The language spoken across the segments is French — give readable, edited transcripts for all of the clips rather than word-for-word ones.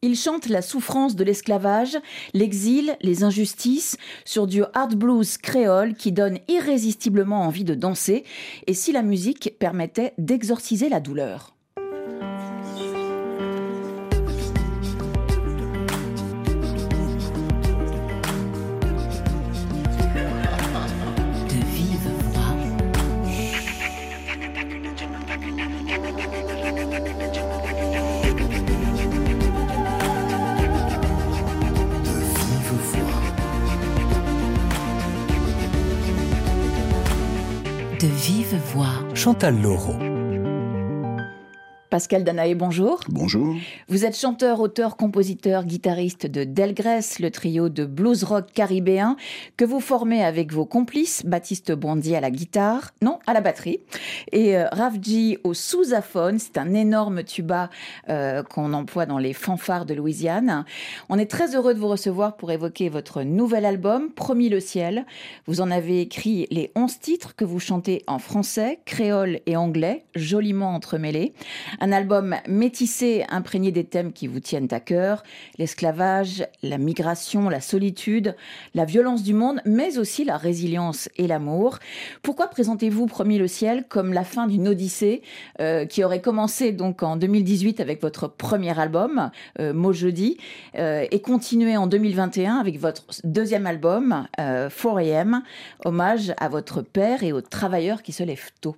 Il chante la souffrance de l'esclavage, l'exil, les injustices, sur du hard blues créole qui donne irrésistiblement envie de danser, et si la musique permettait d'exorciser la douleur. De vive voix. Chantal Laureau. Pascal Danaé, bonjour. Bonjour. Vous êtes chanteur, auteur, compositeur, guitariste de Delgrès, le trio de blues rock caribéen que vous formez avec vos complices, Baptiste Bondy à la guitare, non, à la batterie, et Rafji au sousaphone. C'est un énorme tuba qu'on emploie dans les fanfares de Louisiane. On est très heureux de vous recevoir pour évoquer votre nouvel album, Promis le ciel. Vous en avez écrit les 11 titres que vous chantez en français, créole et anglais, joliment entremêlés. Un album métissé, imprégné des thèmes qui vous tiennent à cœur, l'esclavage, la migration, la solitude, la violence du monde, mais aussi la résilience et l'amour. Pourquoi présentez-vous Promis le ciel comme la fin d'une odyssée qui aurait commencé donc en 2018 avec votre premier album, Mot Jeudi, et continué en 2021 avec votre deuxième album, 4am, hommage à votre père et aux travailleurs qui se lèvent tôt?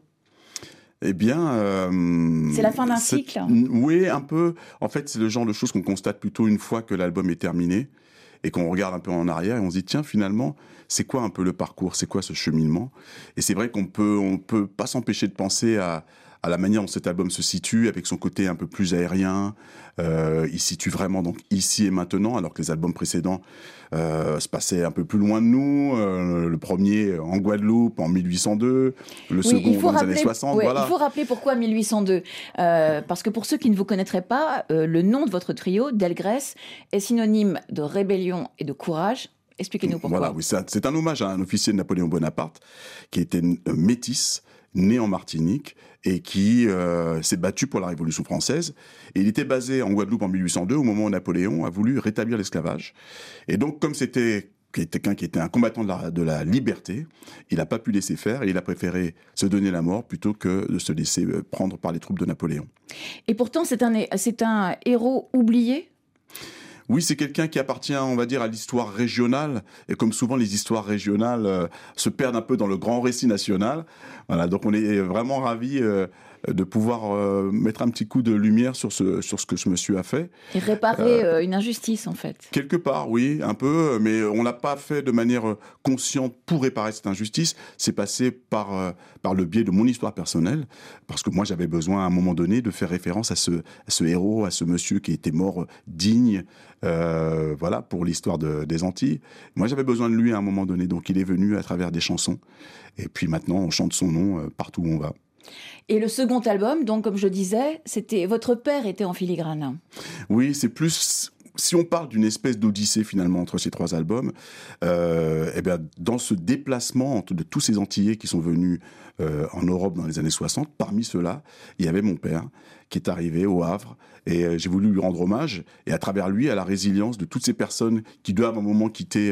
Eh bien... c'est la fin d'un cycle. Oui, un peu. En fait, c'est le genre de choses qu'on constate plutôt une fois que l'album est terminé et qu'on regarde un peu en arrière et on se dit, tiens, finalement, c'est quoi un peu le parcours? C'est quoi ce cheminement? Et c'est vrai qu'on peut pas s'empêcher de penser à la manière dont cet album se situe, avec son côté un peu plus aérien. Il situe vraiment donc ici et maintenant, alors que les albums précédents se passaient un peu plus loin de nous. Le premier en Guadeloupe en 1802, le second dans les années 60. Ouais, voilà. Il faut rappeler pourquoi 1802. Parce que pour ceux qui ne vous connaîtraient pas, le nom de votre trio, Delgrès, est synonyme de rébellion et de courage. Expliquez-nous pourquoi. Voilà, oui, c'est un hommage à un officier de Napoléon Bonaparte qui était métis, né en Martinique et qui s'est battu pour la Révolution française. Et il était basé en Guadeloupe en 1802 au moment où Napoléon a voulu rétablir l'esclavage. Et donc, comme c'était quelqu'un qui était un combattant de la liberté, il n'a pas pu laisser faire et il a préféré se donner la mort plutôt que de se laisser prendre par les troupes de Napoléon. Et pourtant, c'est un héros oublié ? Oui, c'est quelqu'un qui appartient, on va dire, à l'histoire régionale. Et comme souvent, les histoires régionales se perdent un peu dans le grand récit national. Voilà, donc on est vraiment ravis de pouvoir mettre un petit coup de lumière sur ce que ce monsieur a fait. Et réparer une injustice, en fait. Quelque part, oui, un peu, mais on l'a pas fait de manière consciente pour réparer cette injustice. C'est passé par le biais de mon histoire personnelle, parce que moi, j'avais besoin, à un moment donné, de faire référence à ce héros, à ce monsieur qui était mort digne, voilà, pour l'histoire des Antilles. Moi, j'avais besoin de lui à un moment donné, donc il est venu à travers des chansons. Et puis maintenant, on chante son nom partout où on va. Et le second album, donc, comme je disais, votre père était en filigrane. Oui, c'est plus... Si on parle d'une espèce d'odyssée finalement entre ces trois albums, eh bien, dans ce déplacement de tous ces Antillais qui sont venus en Europe dans les années 60, parmi ceux-là, il y avait mon père qui est arrivé au Havre et j'ai voulu lui rendre hommage et à travers lui à la résilience de toutes ces personnes qui doivent à un moment quitter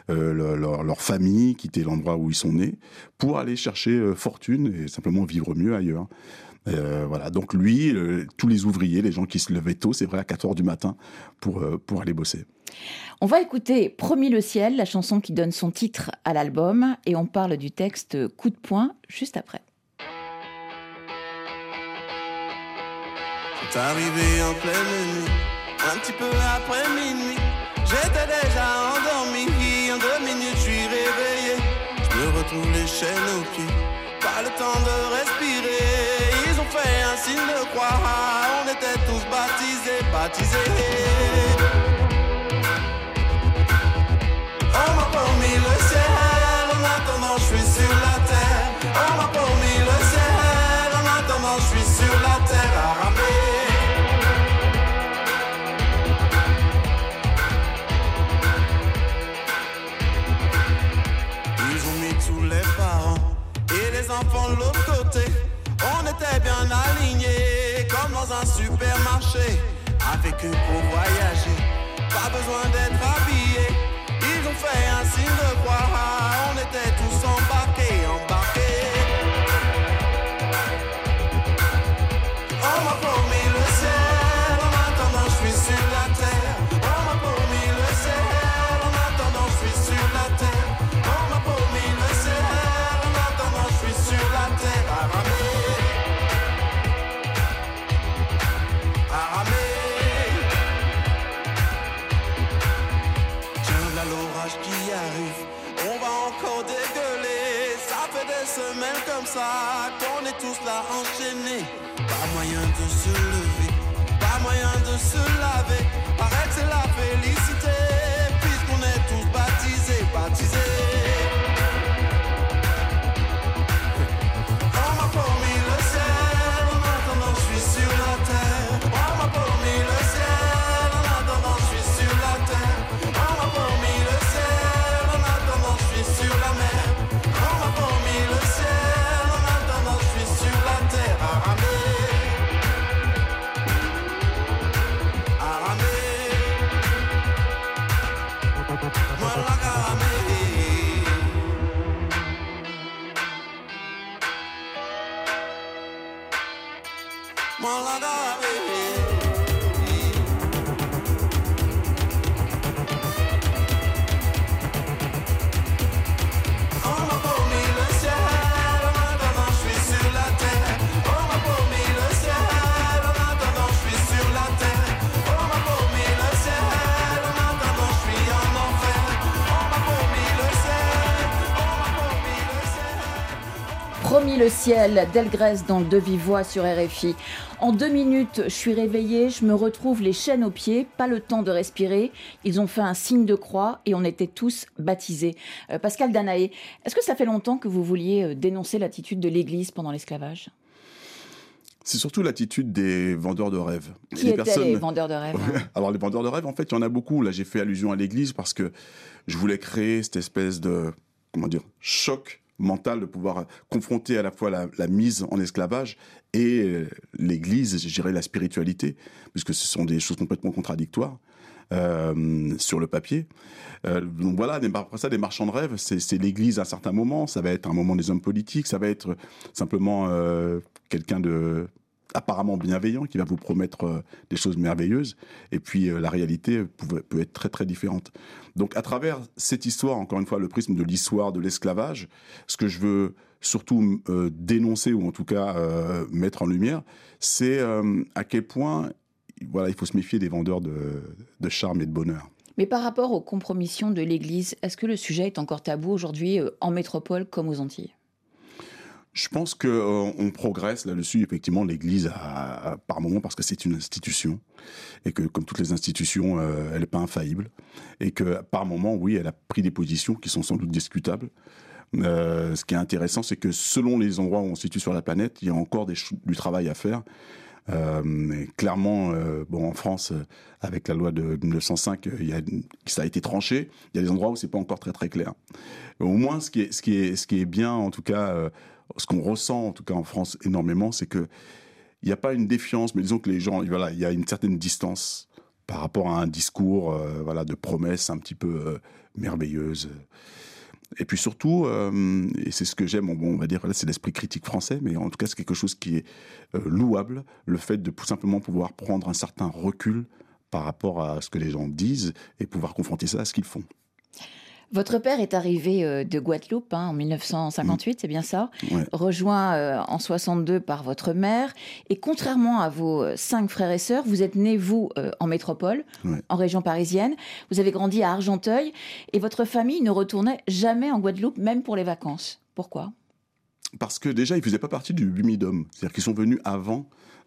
leur famille, quitter l'endroit où ils sont nés pour aller chercher fortune et simplement vivre mieux ailleurs. Voilà, donc lui, tous les ouvriers, les gens qui se levaient tôt, c'est vrai, à 4h du matin, pour aller bosser. On va écouter Promis le ciel, la chanson qui donne son titre à l'album, et on parle du texte Coup de poing juste après. C'est arrivé en pleine nuit, un petit peu après minuit. J'étais déjà endormi, en 2 minutes je suis réveillé. Je me retrouve les chaînes aux pieds, pas le temps de respirer. Ils ont fait un signe de croix, on était tous baptisés. On m'a promis le ciel, en attendant je suis sur la terre. On m'a promis le ciel, en attendant je suis sur la terre à ramer. Ils ont mis tous les parents et les enfants de l'autre côté. On était bien alignés, comme dans un supermarché. avec eux pour voyager. Pas besoin d'être habillé. Ils ont fait un signe de croix. On était tous embarqués. On m'a promis le ciel, en attendant je suis sur la terre. On m'a promis le ciel, en attendant je suis sur la terre. On m'a promis le ciel, en attendant je suis sur la terre. Tiens là l'orage qui arrive, on va encore dégueuler. Ça fait des semaines comme ça qu'on est tous là enchaînés. Pas moyen de se lever, pas moyen de se laver. Paraît que c'est la félicité, puisqu'on est tous baptisés. On m'a promis le ciel, en attendant je suis sur la terre. On m'a promis le ciel, en attendant je suis sur la terre. On m'a promis le ciel, en attendant je suis sur la mer. On m'a promis le ciel, en attendant je suis sur la terre. Promis le ciel, Delgrès dans De Vive Voix sur RFI. En 2 minutes, je suis réveillée, je me retrouve les chaînes aux pieds, pas le temps de respirer. Ils ont fait un signe de croix et on était tous baptisés. Pascal Danaé, est-ce que ça fait longtemps que vous vouliez dénoncer l'attitude de l'Église pendant l'esclavage ? C'est surtout l'attitude des vendeurs de rêves. Qui étaient les vendeurs de rêves ? Alors les vendeurs de rêves, en fait, il y en a beaucoup. Là, j'ai fait allusion à l'Église parce que je voulais créer cette espèce de, choc mental de pouvoir confronter à la fois la mise en esclavage et l'Église, je dirais la spiritualité, puisque ce sont des choses complètement contradictoires sur le papier. Donc voilà, après ça, des marchands de rêves, c'est l'Église à un certain moment, ça va être un moment des hommes politiques, ça va être simplement quelqu'un de apparemment bienveillant qui va vous promettre des choses merveilleuses, et puis la réalité peut être très très différente. Donc à travers cette histoire, encore une fois, le prisme de l'histoire de l'esclavage, ce que je veux surtout dénoncer, ou en tout cas mettre en lumière, c'est à quel point il faut se méfier des vendeurs de charme et de bonheur. Mais par rapport aux compromissions de l'Église, est-ce que le sujet est encore tabou aujourd'hui en métropole comme aux Antilles ? Je pense qu'on progresse là-dessus. Effectivement, l'Église a par moment, parce que c'est une institution, et que comme toutes les institutions, elle n'est pas infaillible, et que par moment, oui, elle a pris des positions qui sont sans doute discutables. Ce qui est intéressant, c'est que selon les endroits où on se situe sur la planète, il y a encore du travail à faire. Clairement, en France, avec la loi de 1905, ça a été tranché. Il y a des endroits où c'est pas encore très très clair. Au moins, ce qui est bien, en tout cas, ce qu'on ressent, en tout cas en France, énormément, c'est que il n'y a pas une défiance, mais disons que les gens, il y a une certaine distance par rapport à un discours, de promesses un petit peu merveilleuses. Et puis surtout, et c'est ce que j'aime, on va dire, c'est l'esprit critique français, mais en tout cas, c'est quelque chose qui est louable, le fait de tout simplement pouvoir prendre un certain recul par rapport à ce que les gens disent et pouvoir confronter ça à ce qu'ils font. Votre père est arrivé de Guadeloupe en 1958, c'est bien ça ? Ouais. Rejoint en 62 par votre mère. Et contrairement à vos 5 frères et sœurs, vous êtes né, vous, en métropole, Ouais. en région parisienne. Vous avez grandi à Argenteuil. Et votre famille ne retournait jamais en Guadeloupe, même pour les vacances. Pourquoi ? Parce que déjà, ils ne faisaient pas partie du Bumidum. C'est-à-dire qu'ils sont venus avant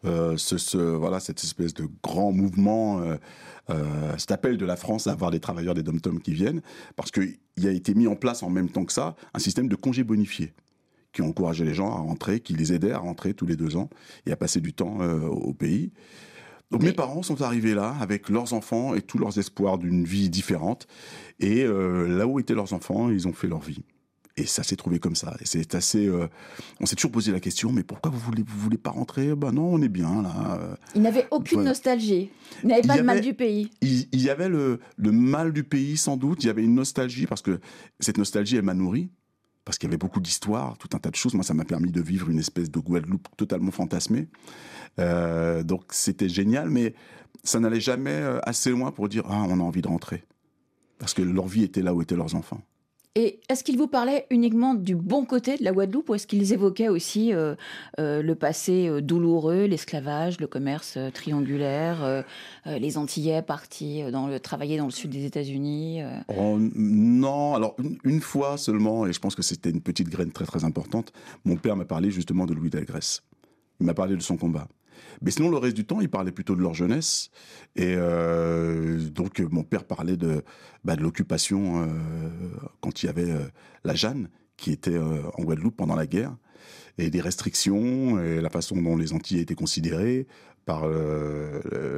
cette espèce de grand mouvement, cet appel de la France à avoir des travailleurs des dom-toms qui viennent, parce qu'il a été mis en place en même temps que ça un système de congés bonifiés qui encourageait les gens à rentrer, qui les aidait à rentrer tous les 2 ans et à passer du temps au pays. Donc mes parents sont arrivés là avec leurs enfants et tous leurs espoirs d'une vie différente. Et là où étaient leurs enfants, ils ont fait leur vie. Et ça s'est trouvé comme ça. Et c'est assez. On s'est toujours posé la question, mais pourquoi vous voulez pas rentrer ? Ben non, on est bien là. Il n'avait aucune nostalgie. Il n'avait pas le mal du pays. Il y avait le mal du pays, sans doute. Il y avait une nostalgie, parce que cette nostalgie, elle m'a nourri. Parce qu'il y avait beaucoup d'histoires, tout un tas de choses. Moi, ça m'a permis de vivre une espèce de Guadeloupe totalement fantasmée. Donc, c'était génial, mais ça n'allait jamais assez loin pour dire « Ah, on a envie de rentrer ». Parce que leur vie était là où étaient leurs enfants. Et est-ce qu'ils vous parlaient uniquement du bon côté de la Guadeloupe ou est-ce qu'ils évoquaient aussi le passé douloureux, l'esclavage, le commerce triangulaire, les Antillais partis travailler dans le sud des États-Unis Non, alors une fois seulement, et je pense que c'était une petite graine très très importante, mon père m'a parlé justement de Louis Delgrès. Il m'a parlé de son combat. Mais sinon, le reste du temps, il parlait plutôt de leur jeunesse. Et donc, mon père parlait de l'occupation quand il y avait la Jeanne, qui était en Guadeloupe pendant la guerre, et des restrictions, et la façon dont les Antilles étaient considérées par le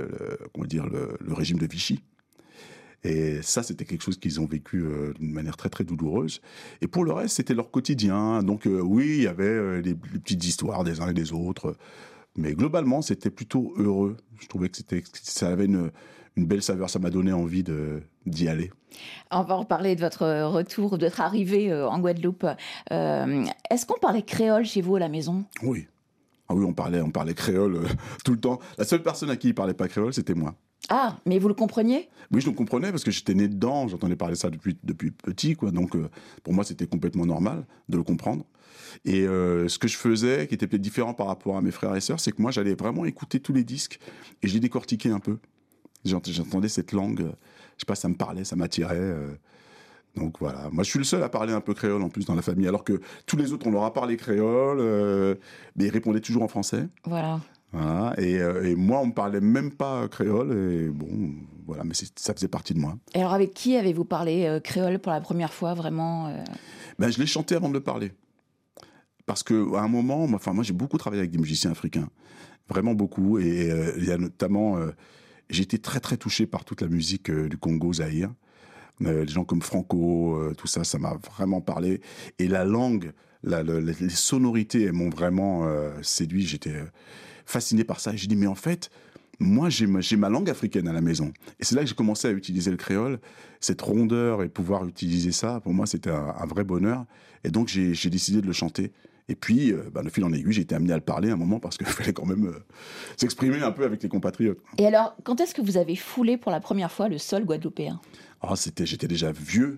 régime de Vichy. Et ça, c'était quelque chose qu'ils ont vécu d'une manière très, très douloureuse. Et pour le reste, c'était leur quotidien. Donc, oui, il y avait les petites histoires des uns et des autres. Mais globalement, c'était plutôt heureux. Je trouvais que ça avait une belle saveur. Ça m'a donné envie d'y aller. On va reparler de votre retour, de votre arrivée en Guadeloupe. Est-ce qu'on parlait créole chez vous à la maison ? Oui. Ah oui, on parlait créole tout le temps. La seule personne à qui il parlait pas créole, c'était moi. Ah, mais vous le compreniez ? Oui, je le comprenais parce que j'étais né dedans. J'entendais parler ça depuis petit, quoi. Donc, pour moi, c'était complètement normal de le comprendre. Et ce que je faisais, qui était peut-être différent par rapport à mes frères et sœurs, c'est que moi, j'allais vraiment écouter tous les disques et je les décortiquais un peu. J'entendais cette langue, je sais pas, ça me parlait, ça m'attirait. Donc voilà, moi je suis le seul à parler un peu créole en plus dans la famille, alors que tous les autres, on leur a parlé créole, mais ils répondaient toujours en français. Voilà. Voilà, et moi, on me parlait même pas créole, et bon, voilà, mais ça faisait partie de moi. Et alors, avec qui avez-vous parlé créole pour la première fois, vraiment Je l'ai chanté avant de le parler. Parce qu'à un moment, moi j'ai beaucoup travaillé avec des musiciens africains, vraiment beaucoup, et il y a notamment, j'ai été très très touché par toute la musique du Congo, Zaïre. Les gens comme Franco, tout ça, ça m'a vraiment parlé. Et la langue, les sonorités, elles m'ont vraiment séduit. J'étais fasciné par ça. Et j'ai dit, mais en fait, moi, j'ai ma langue africaine à la maison. Et c'est là que j'ai commencé à utiliser le créole. Cette rondeur et pouvoir utiliser ça, pour moi, c'était un vrai bonheur. Et donc, j'ai décidé de le chanter. Et puis, de fil en aiguille, j'ai été amené à le parler à un moment parce qu'il fallait quand même s'exprimer un peu avec les compatriotes. Et alors, quand est-ce que vous avez foulé pour la première fois le sol guadeloupéen ? J'étais déjà vieux.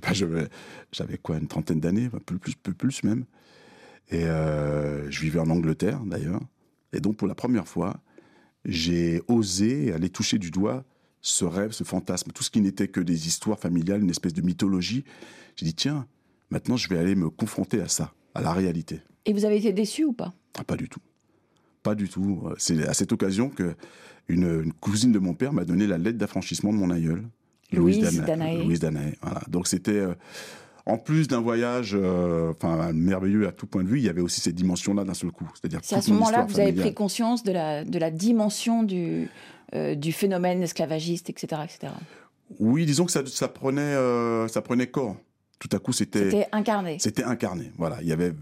J'avais quoi, une trentaine d'années, un peu plus même. Et je vivais en Angleterre, d'ailleurs. Et donc, pour la première fois, j'ai osé aller toucher du doigt ce rêve, ce fantasme, tout ce qui n'était que des histoires familiales, une espèce de mythologie. J'ai dit, tiens, maintenant, je vais aller me confronter à ça, à la réalité. Et vous avez été déçu ou pas ? Pas du tout. Pas du tout. C'est à cette occasion qu'une cousine de mon père m'a donné la lettre d'affranchissement de mon aïeul. Louise Danaé. Voilà. Donc c'était, en plus d'un voyage merveilleux à tout point de vue, il y avait aussi cette dimension-là d'un seul coup. C'est à ce moment-là que vous avez pris conscience de la dimension du phénomène esclavagiste, etc., etc. Oui, disons que ça prenait corps. Tout à coup, c'était incarné. C'était incarné. Voilà, il y avait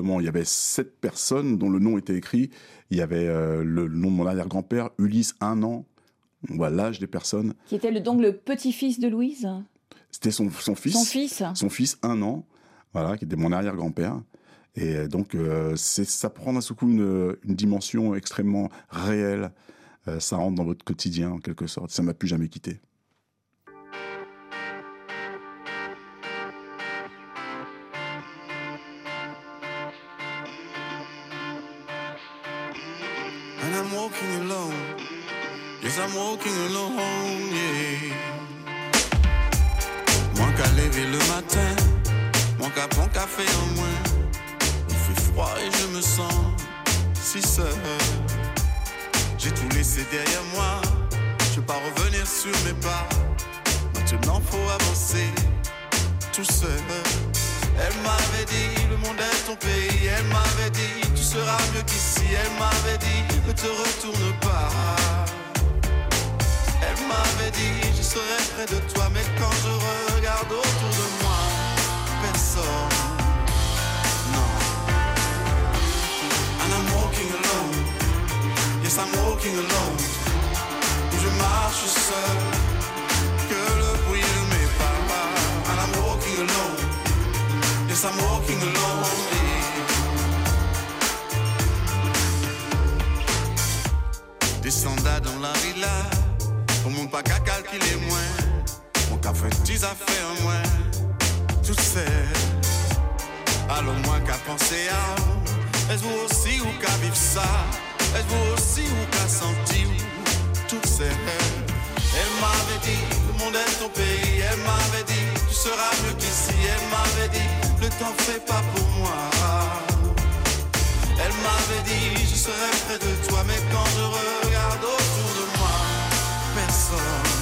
7 personnes dont le nom était écrit. Il y avait le nom de mon arrière-grand-père, Ulysse, 1 an. Voilà l'âge des personnes. Qui était donc le petit-fils de Louise ? C'était son fils. Son fils. Son fils, 1 an. Voilà, qui était mon arrière-grand-père. Et donc, ça prend d'un seul coup une dimension extrêmement réelle. Ça rentre dans votre quotidien, en quelque sorte. Ça ne m'a plus jamais quitté. And I'm walking alone. Yes, I'm walking alone, yeah. Moins qu'à lever le matin, moins qu'à prendre café en moins. Il fait froid et je me sens si seul. J'ai tout laissé derrière moi, je veux pas revenir sur mes pas. Maintenant faut avancer tout seul. Elle m'avait dit, le monde est ton pays. Elle m'avait dit, tu seras mieux qu'ici. Elle m'avait dit, ne te retourne pas. Elle m'avait dit, je serai près de toi. Mais quand je regarde autour de moi, personne. alone. Je marche seul, que le bruit de mes pas. And I'm walking alone. Yes, I'm walking alone. Descenda dans la villa, pour mon pas qu'à calculer moins. Mon café 10 affaires moins. Tout seul. Alors moi qu'à penser à, est-ce vous aussi ou qu'à vivre ça? Est-ce vous aussi ou qu'à sentir tout seul? Elle m'avait dit, le monde est ton pays. Elle m'avait dit, tu seras mieux qu'ici. Elle m'avait dit, le temps fait pas pour moi. Elle m'avait dit, je serai près de toi. Mais quand je regarde autour de moi, personne.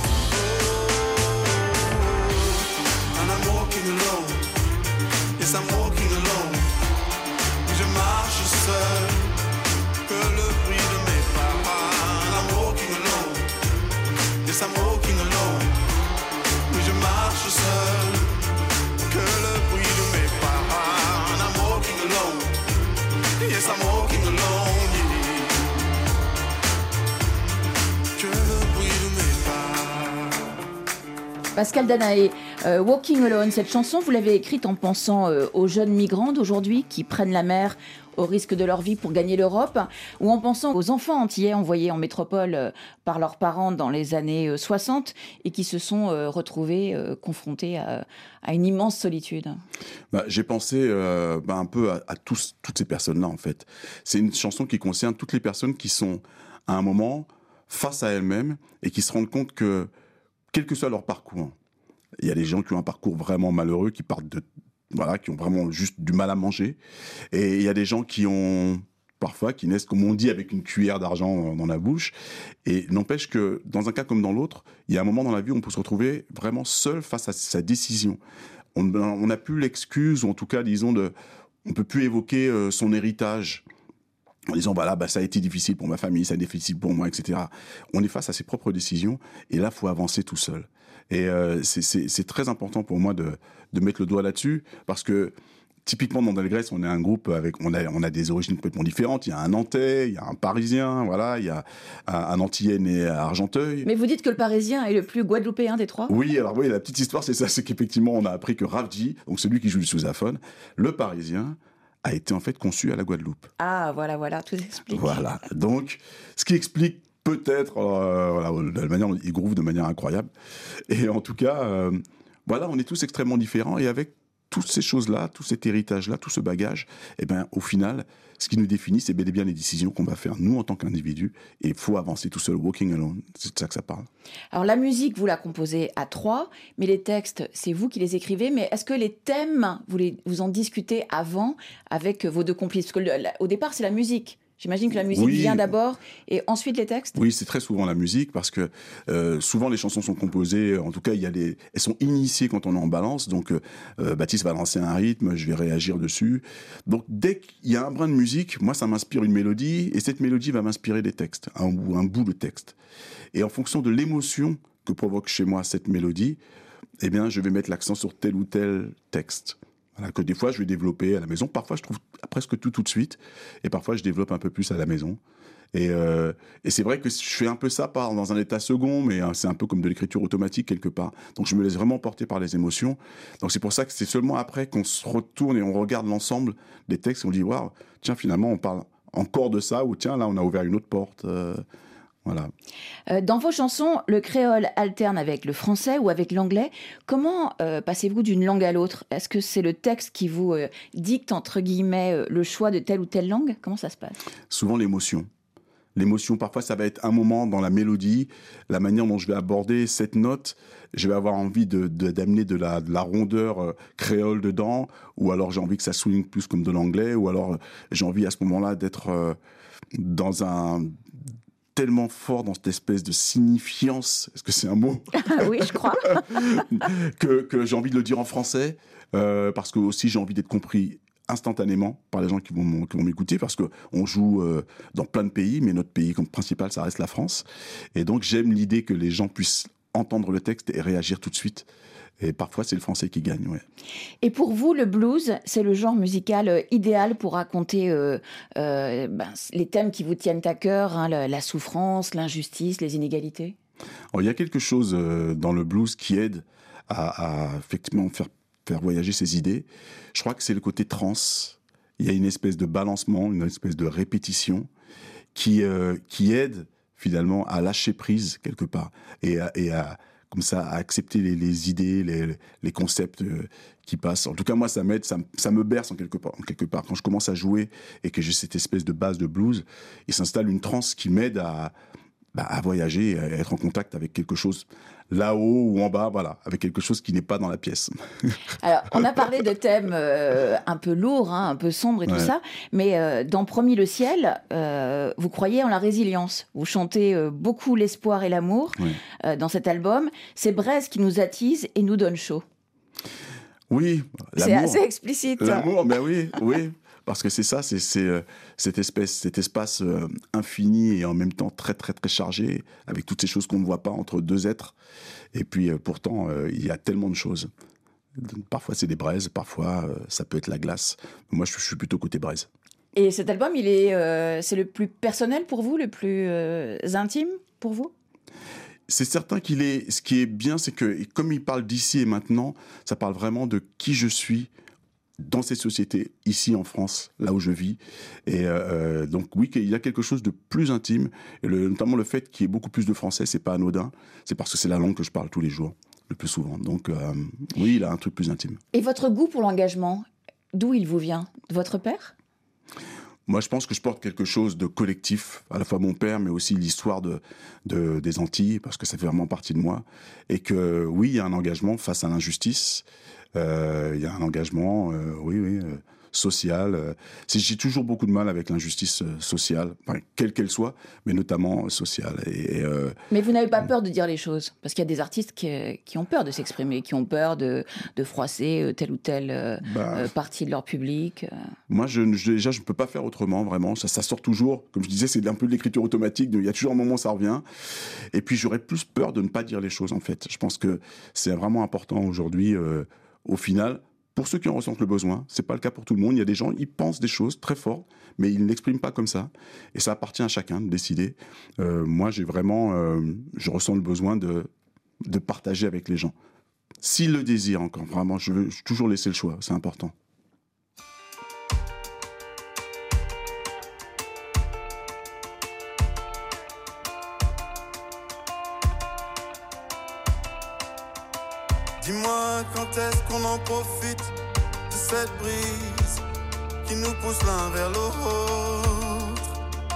And I'm walking alone. Yes, I'm walking alone. Je marche seul, que le bruit de mes pas. And I'm walking alone. Yes, I'm walking alone. Je marche seul, que le bruit de mes pas. And I'm walking alone. Yes, I'm walking alone. Yeah. Que le bruit de mes pas. Pascal Danaé, Walking Alone, cette chanson, vous l'avez écrite en pensant aux jeunes migrants d'aujourd'hui qui prennent la mer au risque de leur vie pour gagner l'Europe, ou en pensant aux enfants antillais envoyés en métropole par leurs parents dans les années 60 et qui se sont retrouvés confrontés à une immense solitude. J'ai pensé un peu à toutes ces personnes-là, en fait. C'est une chanson qui concerne toutes les personnes qui sont, à un moment, face à elles-mêmes et qui se rendent compte que, quel que soit leur parcours, il y a des gens qui ont un parcours vraiment malheureux, qui partent qui ont vraiment juste du mal à manger. Et il y a des gens qui naissent, comme on dit, avec une cuillère d'argent dans la bouche. Et n'empêche que, dans un cas comme dans l'autre, il y a un moment dans la vie où on peut se retrouver vraiment seul face à sa décision. On n'a plus l'excuse, ou en tout cas, disons, on peut plus évoquer son héritage en disant, ça a été difficile pour ma famille, ça a été difficile pour moi, etc. On est face à ses propres décisions, et là, il faut avancer tout seul. Et c'est très important pour moi de mettre le doigt là-dessus, parce que typiquement dans Delgrès, on est un groupe on a des origines complètement différentes. Il y a un Nantais, il y a un Parisien, il y a un Antillais né à Argenteuil. Mais vous dites que le Parisien est le plus guadeloupéen des trois ? Oui, la petite histoire, c'est ça, c'est qu'effectivement, on a appris que Ravji, donc celui qui joue du sousaphone, le Parisien, a été en fait conçu à la Guadeloupe. Ah, voilà, tout s'explique. Voilà, donc, ce qui explique peut-être, de la manière dont il groove de manière incroyable. Et en tout cas, on est tous extrêmement différents, et avec toutes ces choses-là, tout cet héritage-là, tout ce bagage, au final, ce qui nous définit, c'est bel et bien les décisions qu'on va faire, nous, en tant qu'individus, et il faut avancer tout seul, walking alone, c'est de ça que ça parle. Alors, la musique, vous la composez à trois, mais les textes, c'est vous qui les écrivez, mais est-ce que les thèmes, vous en discutez avant avec vos deux complices ? Parce qu'au départ, c'est la musique. J'imagine que la musique vient d'abord et ensuite les textes ? Oui, c'est très souvent la musique parce que souvent les chansons sont composées, en tout cas elles sont initiées quand on est en balance, donc Baptiste va lancer un rythme, je vais réagir dessus. Donc dès qu'il y a un brin de musique, moi ça m'inspire une mélodie et cette mélodie va m'inspirer des textes, un bout de texte. Et en fonction de l'émotion que provoque chez moi cette mélodie, je vais mettre l'accent sur tel ou tel texte. Voilà, que des fois je vais développer à la maison. Parfois je trouve presque tout de suite, et parfois je développe un peu plus à la maison. Et c'est vrai que je fais un peu ça dans un état second, mais c'est un peu comme de l'écriture automatique quelque part. Donc je me laisse vraiment porter par les émotions. Donc c'est pour ça que c'est seulement après qu'on se retourne et on regarde l'ensemble des textes et on dit waouh, tiens finalement on parle encore de ça, ou tiens là on a ouvert une autre porte. Voilà. Dans vos chansons, le créole alterne avec le français ou avec l'anglais. Comment passez-vous d'une langue à l'autre ? Est-ce que c'est le texte qui vous dicte, entre guillemets, le choix de telle ou telle langue ? Comment ça se passe ? Souvent l'émotion. L'émotion, parfois, ça va être un moment dans la mélodie, la manière dont je vais aborder cette note. Je vais avoir envie d'amener de la rondeur créole dedans, ou alors j'ai envie que ça swing plus comme de l'anglais, ou alors j'ai envie à ce moment-là d'être tellement fort dans cette espèce de signifiance, est-ce que c'est un mot ? Oui, je crois. que j'ai envie de le dire en français, parce que aussi j'ai envie d'être compris instantanément par les gens qui vont m'écouter, parce qu'on joue dans plein de pays, mais notre pays comme principal, ça reste la France. Et donc j'aime l'idée que les gens puissent entendre le texte et réagir tout de suite. Et parfois, c'est le français qui gagne, ouais. Et pour vous, le blues, c'est le genre musical idéal pour raconter les thèmes qui vous tiennent à cœur, hein, la souffrance, l'injustice, les inégalités? Alors, il y a quelque chose dans le blues qui aide à effectivement faire voyager ses idées. Je crois que c'est le côté trance. Il y a une espèce de balancement, une espèce de répétition qui aide finalement à lâcher prise quelque part et à comme ça, à accepter les idées, les concepts qui passent. En tout cas, moi, ça m'aide, ça me berce en quelque part. Quand je commence à jouer et que j'ai cette espèce de base de blues, il s'installe une transe qui m'aide à voyager, à être en contact avec quelque chose là-haut ou en bas, voilà, avec quelque chose qui n'est pas dans la pièce. Alors, on a parlé de thèmes un peu lourds, hein, un peu sombres et tout ça, mais dans Promis le ciel, vous croyez en la résilience. Vous chantez beaucoup l'espoir et l'amour dans cet album. C'est Braise qui nous attise et nous donne chaud. Oui, c'est assez explicite. L'amour, ben oui. Parce que c'est ça, c'est cet espace infini et en même temps très, très, très chargé, avec toutes ces choses qu'on ne voit pas entre deux êtres. Et puis, pourtant, il y a tellement de choses. Parfois, c'est des braises, parfois, ça peut être la glace. Moi, je suis plutôt côté braise. Et cet album, c'est le plus personnel pour vous, le plus intime pour vous ? C'est certain ce qui est bien, c'est que, comme il parle d'ici et maintenant, ça parle vraiment de qui je suis dans cette société, ici en France, là où je vis. Et donc oui, il y a quelque chose de plus intime, et notamment le fait qu'il y ait beaucoup plus de français, c'est pas anodin, c'est parce que c'est la langue que je parle tous les jours, le plus souvent. Donc oui, il a un truc plus intime. Et votre goût pour l'engagement, d'où il vous vient ? De votre père ? Moi, je pense que je porte quelque chose de collectif, à la fois mon père, mais aussi l'histoire des Antilles, parce que ça fait vraiment partie de moi. Et que oui, il y a un engagement face à l'injustice. Il y a un engagement, social. J'ai toujours beaucoup de mal avec l'injustice sociale, quelle qu'elle soit, mais notamment sociale. Mais vous n'avez pas peur de dire les choses ? Parce qu'il y a des artistes qui ont peur de s'exprimer, qui ont peur de froisser telle ou telle partie de leur public. Moi, déjà, je ne peux pas faire autrement, vraiment. Ça sort toujours. Comme je disais, c'est un peu de l'écriture automatique. Il y a toujours un moment où ça revient. Et puis, j'aurais plus peur de ne pas dire les choses, en fait. Je pense que c'est vraiment important aujourd'hui, au final, pour ceux qui en ressentent le besoin. C'est pas le cas pour tout le monde. Il y a des gens, ils pensent des choses très fortes, mais ils ne l'expriment pas comme ça. Et ça appartient à chacun de décider. Moi, je ressens le besoin de partager avec les gens. S'ils le désirent encore, vraiment, je veux toujours laisser le choix. C'est important. Dis-moi quand est-ce qu'on en profite de cette brise qui nous pousse l'un vers l'autre,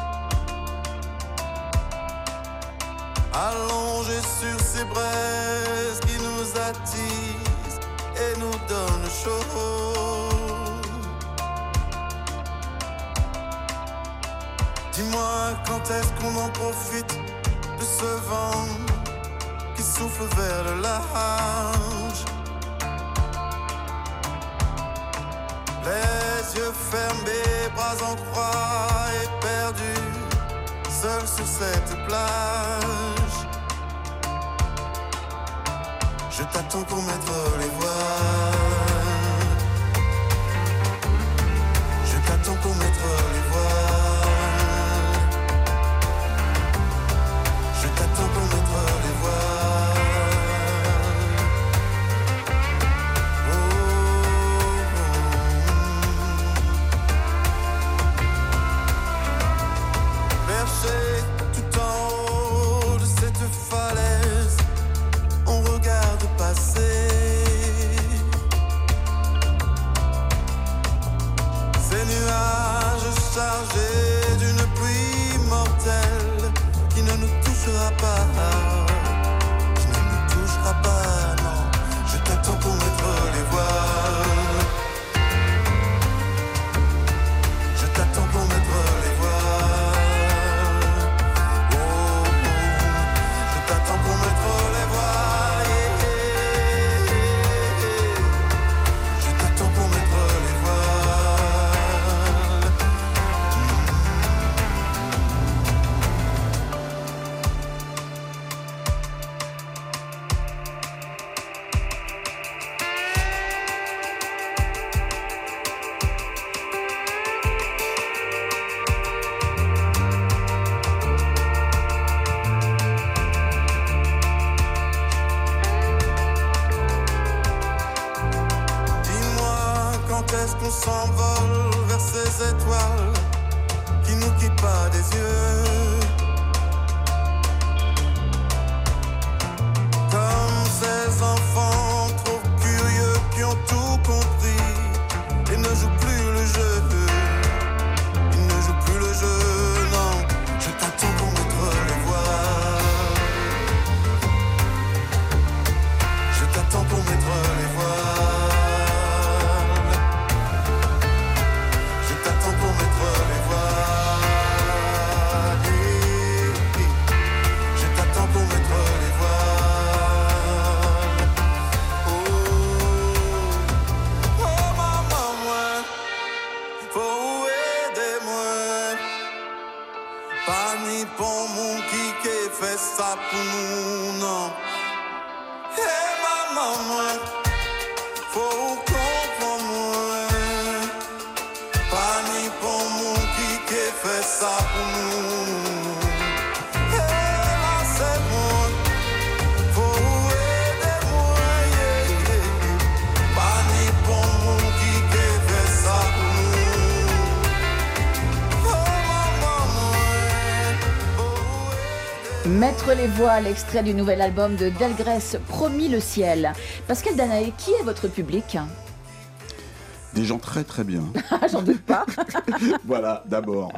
allongés sur ces braises qui nous attisent et nous donnent chaud. Dis-moi quand est-ce qu'on en profite de ce vent qui souffle vers le large, les yeux fermés, bras en croix et perdus, seul sur cette plage. Je t'attends pour mettre les voiles. Je t'attends pour mettre les voiles. Je t'attends pour mettre les voiles. Tout en haut de cette falaise, on regarde passer ces nuages chargés d'une pluie mortelle qui ne nous touchera pas, qui ne nous touchera pas, non. Je t'attends pour mettre les voiles. Je t'attends pour mettre les voiles. est-ce qu'on s'envole vers ces étoiles qui nous quittent pas des yeux? Comme ces enfants trop curieux qui ont tout compris et ne jouent plus le jeu. Ils ne jouent plus le jeu, non. Je t'attends pour mettre les voiles. Je t'attends pour mettre les voiles. Je t'attends pour mettre les voiles. Je t'attends pour mettre les voiles. Oh, oh maman, moi, faut aider-moi. Pas ni pour mon qui fait ça pour nous, non. Hey maman, moi, faut comprendre moi. Pas ni pour mon qui fait ça pour nous. Hey là c'est moi, faut aider moi, yeah, yeah. Pas ni pour mon qui fait ça pour nous. Oh maman, moi, faut aider. Mettre les voiles, extrait du nouvel album de Delgrès, Promis le ciel. Pascal Danaé, qui est votre public? Des gens très très bien. J'en doute pas. Voilà, d'abord.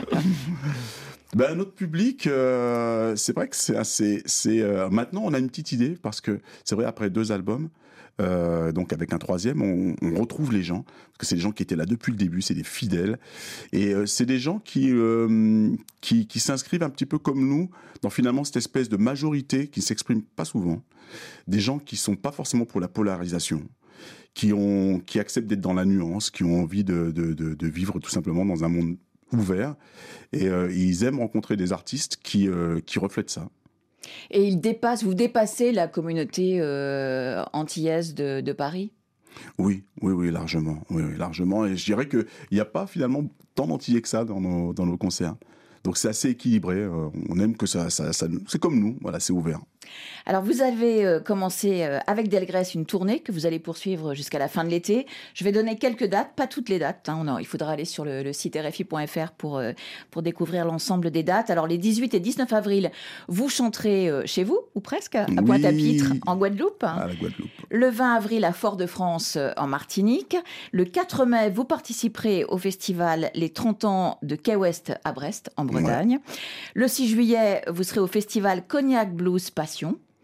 Notre public, c'est vrai que c'est assez... maintenant, on a une petite idée, parce que c'est vrai, après 2 albums, donc avec un 3e, on retrouve les gens, parce que c'est des gens qui étaient là depuis le début, c'est des fidèles, et c'est des gens qui s'inscrivent un petit peu comme nous, dans finalement cette espèce de majorité qui ne s'exprime pas souvent, des gens qui ne sont pas forcément pour la polarisation, qui acceptent d'être dans la nuance, qui ont envie de vivre tout simplement dans un monde ouvert, et ils aiment rencontrer des artistes qui reflètent ça. Et vous dépassez la communauté antillaise de Paris? Oui, largement. Oui, largement. Et je dirais qu'il n'y a pas finalement tant d'Antillais que ça dans nos concerts. Donc c'est assez équilibré. On aime que ça c'est comme nous. Voilà, c'est ouvert. Alors, vous avez commencé avec Delgrès une tournée que vous allez poursuivre jusqu'à la fin de l'été. Je vais donner quelques dates, pas toutes les dates. Il faudra aller sur le site rfi.fr pour découvrir l'ensemble des dates. Alors, les 18 et 19 avril, vous chanterez chez vous, ou presque, à Pointe-à-Pitre, en Guadeloupe. À la Guadeloupe. Le 20 avril, à Fort-de-France, en Martinique. Le 4 mai, vous participerez au festival Les 30 ans de Quai West à Brest, en Bretagne. Ouais. Le 6 juillet, vous serez au festival Cognac Blues Passion.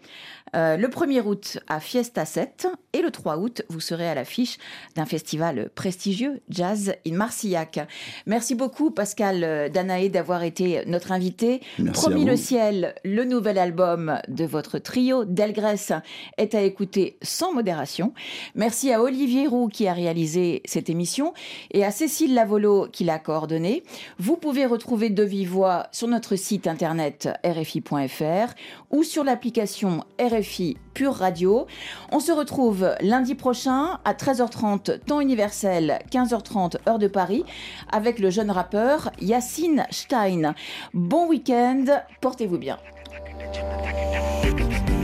Le 1er août à Fiesta 7 et le 3 août, vous serez à l'affiche d'un festival prestigieux, Jazz in Marcillac. Merci beaucoup Pascal Danaé d'avoir été notre invité. Merci. Promis le ciel, le nouvel album de votre trio Delgrès est à écouter sans modération. Merci à Olivier Roux qui a réalisé cette émission et à Cécile Lavolo qui l'a coordonnée. Vous pouvez retrouver De Vive Voix sur notre site internet rfi.fr ou sur l'application RFI Pure Radio. On se retrouve lundi prochain à 13h30 temps universel, 15h30 heure de Paris avec le jeune rappeur Yacine Stein. Bon week-end, portez-vous bien.